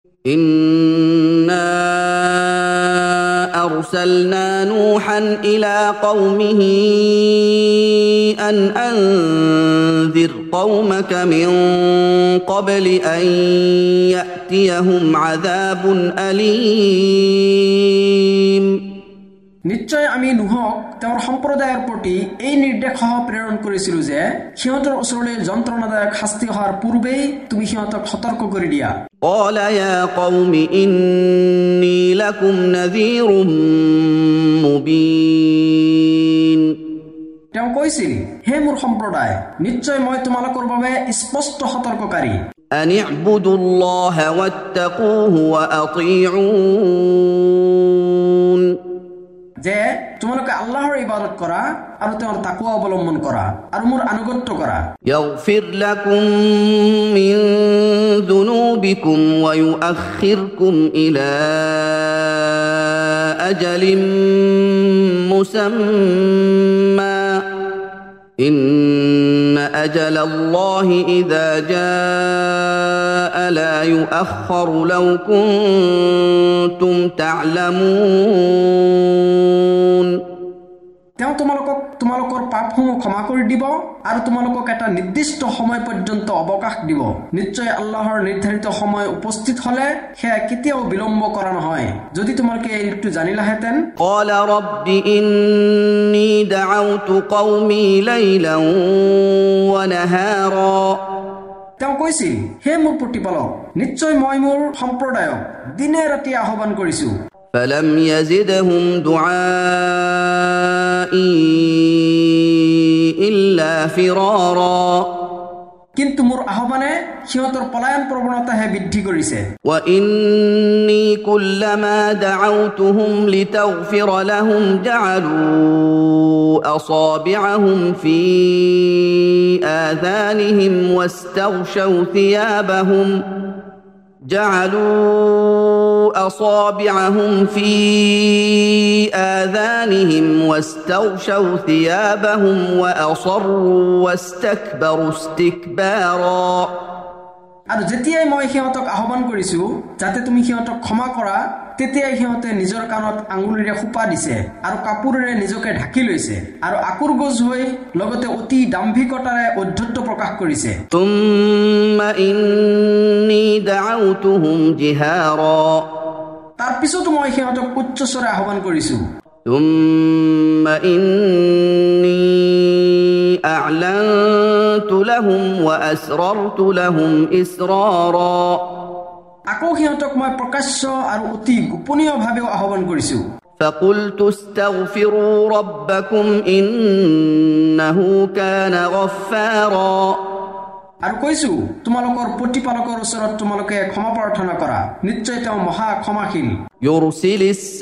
إنا أرسلنا نوحا إلى قومه أن أنذر قومك من قبل أن يأتيهم عذاب أليم নিশ্চয় আমি নুহক তেওঁৰ সম্প্ৰদায়ৰ প্ৰতি এই নিৰ্দেশ প্ৰেৰণ কৰিছিলো যে সিহঁতৰ ওচৰলৈ যন্ত্ৰণাদায়ক শাস্তি হোৱাৰ পূৰ্বেই তুমি সিহঁতক সতৰ্ক কৰি দিয়া। قال يا قوم إني لكم نذير مبين তেওঁ কৈছিল, হে মোৰ সম্প্ৰদায়, নিশ্চয় মই তোমালোকৰ বাবে স্পষ্ট সতৰ্ককাৰী। أن اعبدوا الله واتقوه وأطيعون যে তোমালোকে আল্লাহৰ ইবাদত কৰা আৰু তেওঁৰ তাকওয়া অৱলম্বন কৰা আৰু মোৰ আনুগত্য কৰা। يغفر لكم من ذنوبكم ويؤخركم إلى أجل مسمى إن أجل الله إذا جاء لا يؤخر لو كنتم تعلمون তেওঁ তোমালোকৰ পাপসমূহ ক্ষমা কৰি দিব আৰু তোমালোকক এটা নিৰ্দিষ্ট সময় পৰ্যন্ত অৱকাশ দিব। নিশ্চয় আল্লাহৰ নিৰ্ধাৰিত সময় উপস্থিত হলে সেয়া কেতিয়াও বিলম্ব কৰা নহয়, যদি তোমালোকে এইটো জানিলাহেঁতেন। قال رب إني دعوت قومي ليلا ونهارا তেওঁ কৈছিল, হে মোৰ প্ৰতিপালক, নিশ্চয় মই মোৰ সম্প্ৰদায়ক দিনে ৰাতি আহ্বান কৰিছো। فلم يزدهم دعائي إلا فرارا কিন্তু মোৰ আহ্বানে সিহঁতৰ পলায়ন প্ৰৱণতাহে বৃদ্ধি কৰিছে। وإني كلما دعوتهم لتغفر لهم جعلوا أصابعهم في آذانهم واستغشوا ثيابهم واستغشوا ثيابهم وأصروا واستكبروا استكبارا আৰু যেতিয়াই মই সিহঁতক আহ্বান কৰিছো যাতে তুমি সিহঁতক ক্ষমা কৰা, তেতিয়াই সিহঁতে নিজৰ কাণত আঙুলিৰে সোপা দিছে আৰু কাপোৰেৰে নিজকে ঢাকি লৈছে আৰু আকুৰগোজ হৈ লগতে অতি দাম্ভিকতাৰে অধ্যত্ব প্ৰকাশ কৰিছে। ثم إني دعوتهم جهارا তাৰ পিছতো মই সিহঁতক উচ্চস্বৰে আহ্বান কৰিছো। ثم إني أعلنت لهم وأسررت لهم إسرارا আকৌ সিহঁতক মই প্ৰকাশ্য আৰু অতি গোপনীয়ভাৱেও আহ্বান কৰিছো। فقلت استغفروا ربكم إنه كان غفارا আৰু কৈছো, তোমালোকৰ প্ৰতিপালকৰ ওচৰত তোমালোকে ক্ষমা প্ৰাৰ্থনা কৰা, নিশ্চয় তেওঁ মহা ক্ষমাশীল। يرسل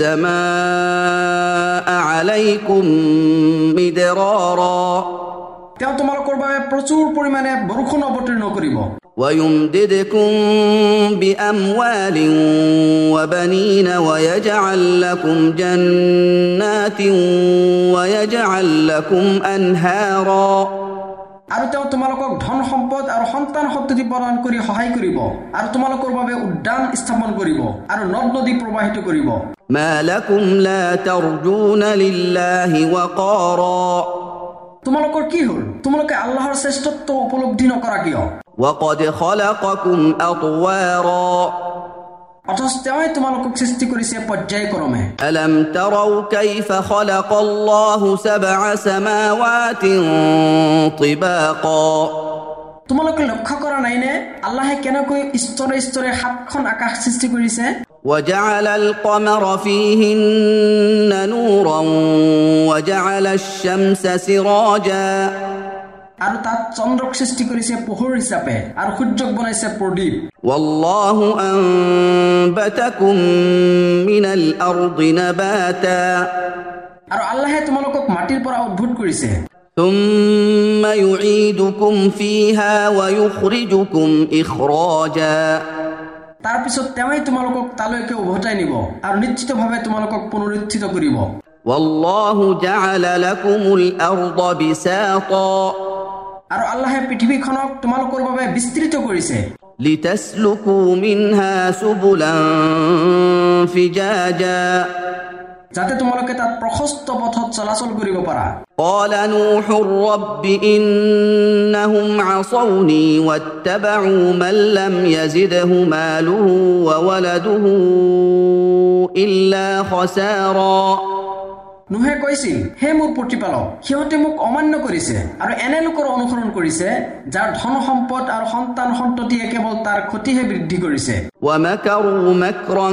السماء عليكم مدرارا তেওঁ তোমালোকৰ বাবে প্ৰচুৰ পৰিমাণে বৰষুণ অৱতীৰ্ণ কৰিব। ويمددكم بأموال وبنين ويجعل لكم جنات ويجعل لكم أنهارا আৰু তেওঁ তোমালোকক ধন সম্পদ আৰু সন্তান সন্ততি প্ৰদান কৰি সহায় কৰিব আৰু তোমালোকৰ বাবে উদ্যান স্থাপন কৰিব আৰু নদ নদী প্ৰবাহিত কৰিব। ما لكم لا ترجون لله وقارا তোমালোকৰ কি হ'ল? তোমালোকে আল্লাহৰ শ্ৰেষ্ঠত্ব উপলব্ধি নকৰা কিয়? وقد خلقكم أطوارا অথচ তেওঁই তোমালোকক সৃষ্টি কৰিছে পৰ্যায়ক্ৰমে। ألم تروا كيف خلق الله سبع سماوات طباقا তোমালোকে লক্ষ্য কৰা নাইনে আল্লাহে কেনেকৈ স্তৰে স্তৰে সাতখন আকাশ সৃষ্টি কৰিছে? وجعل القمر فيهن نورا وجعل الشمس سراجا আৰু তাত চন্দ্ৰক সৃষ্টি কৰিছে পোহৰ হিচাপে আৰু সূৰ্যক বনাইছে প্ৰদীপ। والله أنبتكم من الأرض نباتا আৰু আল্লাহে তোমালোকক মাটিৰ পৰা উদ্ভূত কৰিছে। ثم يعيدكم فيها ويخرجكم إخراجا তাৰ পিছত তেওঁই তোমালোকক তালৈকে উভতাই নিব আৰু নিশ্চিতভাৱে তোমালোকক পুনৰুত্থিত কৰিব। والله جعل لكم الأرض بساطا আৰু আল্লাহে পৃথিৱীখনক তোমালোকৰ বাবে বিস্তৃত কৰিছে। لتسلكوا منها سبلا فجاجا যাতে তোমালোকে তাত প্ৰশস্ত পথত চলাচল কৰিব পাৰা قال نوح رب إنهم عصوني واتبعوا من لم يزده ماله وولده إلا خسارا নুহে কৈছিল হে মোৰ প্ৰতিপালক সিহঁতে মোক অমান্য কৰিছে আৰু এনে লোকৰ অনুসৰণ কৰিছে যাৰ ধন সম্পদ আৰু সন্তান সন্ততিয়ে কেৱল তাৰ ক্ষতিহে বৃদ্ধি কৰিছে ومكروا مكرا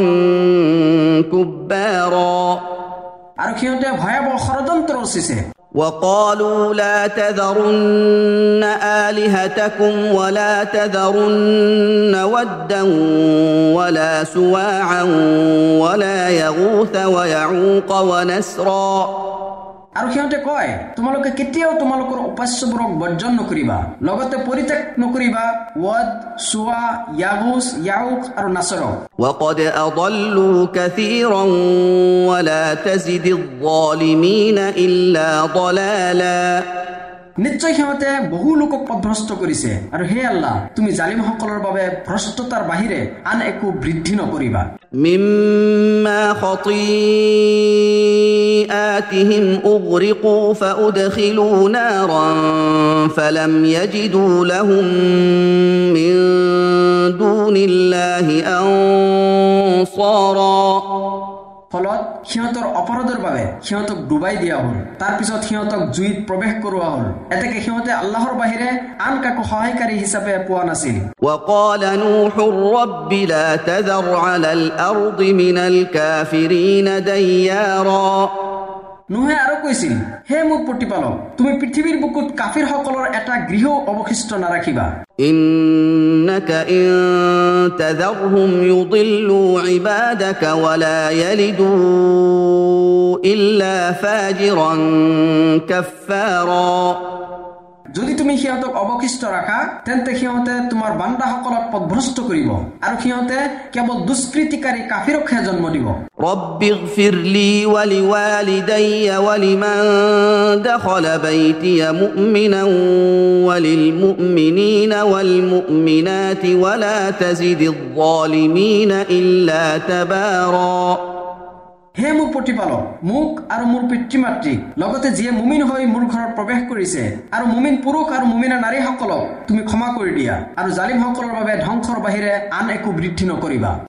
كبارا আৰু সিহঁতে ভয়াবহ ষড়যন্ত্ৰ ৰচিছে وقالوا لا تذرن آلهتكم ولا تذرن ودا ولا سواعا ولا يغوث ويعوق ونسرا আৰু সিহঁতে কয় তোমালোকে কেতিয়াও তোমালোকৰ উপাস্যবোৰক বৰ্জন নকৰিবা লগতে পৰিত্যাগ নকৰিবা ওয়াদ সুৱা ইয়াগুস ইয়াউক আৰু নাসৰ وقد أضلوا كثيرا ولا تزد الظالمين إلا ضلالا নিশ্চয় সিহঁতে বহু লোকক পথভ্ৰষ্ট কৰিছে আৰু হে আল্লাহ তুমি জালিমসকলৰ বাবে ভ্ৰষ্টতাৰ বাহিৰে আন একো বৃদ্ধি নকৰিবা مما خطيئاتهم أغرقوا فأدخلوا نارا فلم يجدوا لهم من دون الله أنصارا ফলত সিহঁতৰ অপৰাধৰ বাবে সিহঁতক ডুবাই দিয়া হ'ল তাৰ পিছত সিহঁতক জুইত প্ৰৱেশ কৰোৱা হ'ল এতেকে সিহঁতে আল্লাহৰ বাহিৰে আন কাকো সহায়কাৰী হিচাপে পোৱা নাছিল وقال نوح رب لا تذر على الأرض من الكافرين ديارا নুহে আৰু কৈছিল হে মোৰ প্ৰতিপালক তুমি পৃথিৱীৰ বুকুত কাফিৰসকলৰ এটা গৃহ অৱশিষ্ট নাৰাখিবা إنك إن تذرهم يضلوا عبادك ولا يلدوا إلا فاجرا كفارا যদি তুমি সিহঁতক অৱশিষ্ট ৰাখা তেন্তে সিহঁতে তোমাৰ বান্দাসকলক পথভ্ৰষ্ট কৰিব আৰু সিহঁতে কেৱল দুষ্কৃতিকাৰী কাফিৰকহে জন্ম দিব رب اغفر لي ولوالدي ولمن دخل بيتي مؤمنا وللمؤمنين والمؤمنات ولا تزد الظالمين إلا تبارا হে মোৰ প্ৰতিপালক মোক আৰু মোৰ পিতৃ-মাতৃক লগতে যিয়ে মুমিন হৈ মোৰ ঘৰত প্ৰৱেশ কৰিছে আৰু মুমিন পুৰুষ আৰু মুমিনা নাৰীসকলক তুমি ক্ষমা কৰি দিয়া আৰু জালিমসকলৰ বাবে ধ্বংসৰ বাহিৰে আন একো বৃদ্ধি নকৰিবা